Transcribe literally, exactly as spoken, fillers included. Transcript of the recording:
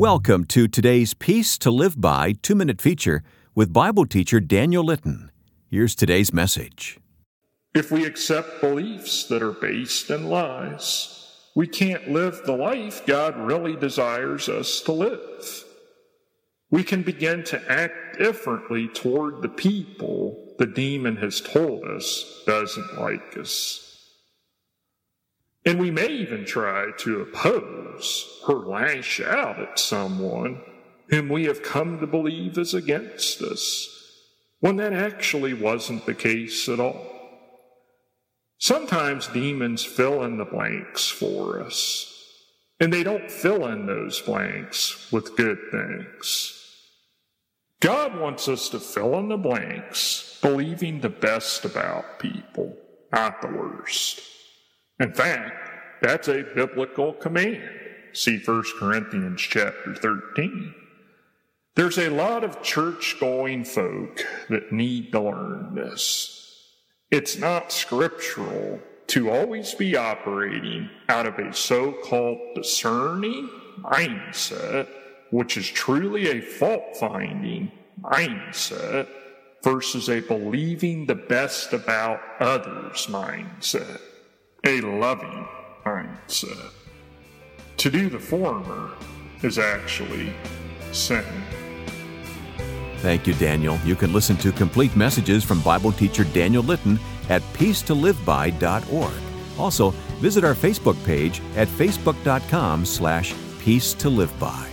Welcome to today's Peace to Live By two-minute feature with Bible teacher Daniel Litton. Here's today's message. If we accept beliefs that are based in lies, we can't live the life God really desires us to live. We can begin to act differently toward the people the demon has told us doesn't like us. And we may even try to oppose or lash out at someone whom we have come to believe is against us, when that actually wasn't the case at all. Sometimes demons fill in the blanks for us, and they don't fill in those blanks with good things. God wants us to fill in the blanks, believing the best about people, not the worst. In fact, that's a biblical command. See First Corinthians chapter thirteen. There's a lot of church-going folk that need to learn this. It's not scriptural to always be operating out of a so-called discerning mindset, which is truly a fault-finding mindset, versus a believing the best about others mindset, a loving mindset. To do the former is actually sin. Thank you, Daniel. You can listen to complete messages from Bible teacher Daniel Litton at peace to live by dot org. Also, visit our Facebook page at facebook dot com slash peace to live by.